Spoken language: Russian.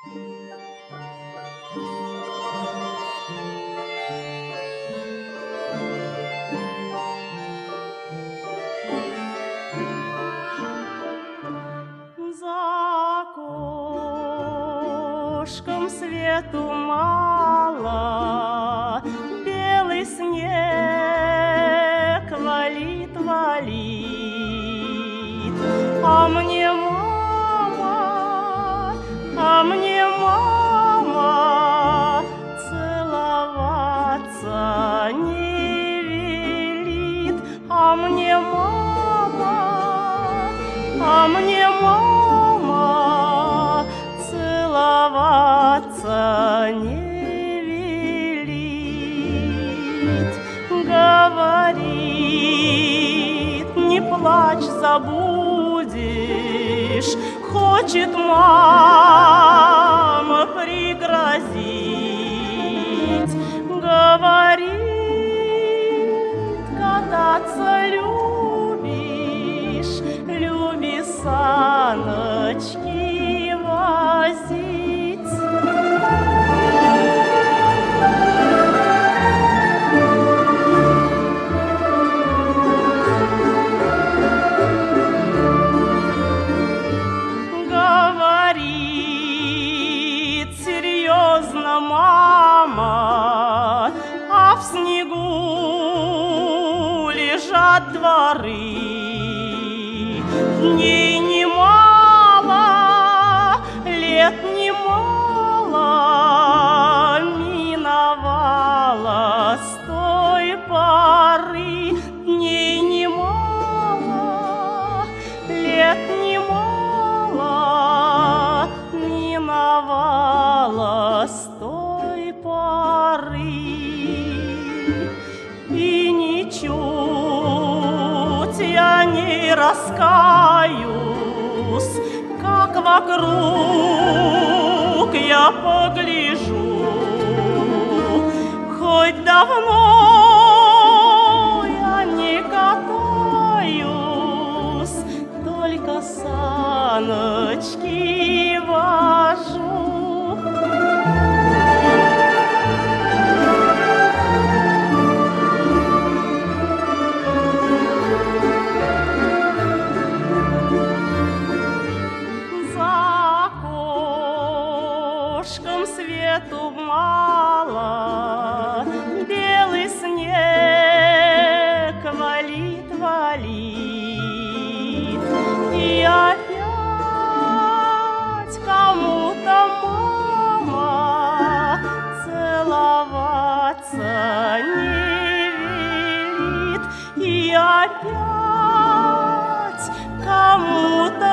За окошком свету мало, белый снег валит, валит. А мне мама целоваться не велит. А мне мама целоваться не велит. Говорит, не плачь, забудешь. Хочет мама пригрозить. Говорит, кататься любишь, люби саночки возить. Говорит серьезно мама, а в снегу лежат дворы. Дней немало, лет немало миновало с той поры. Дней немало, лет немало миновало с той поры. И ничуть я не раскаюсь, как вокруг я погляжу. Хоть давно я не катаюсь, только саночки вожу. Окошком свету мало, белый снег валит, валит. И опять кому-то мама целоваться не велит. И опять кому-то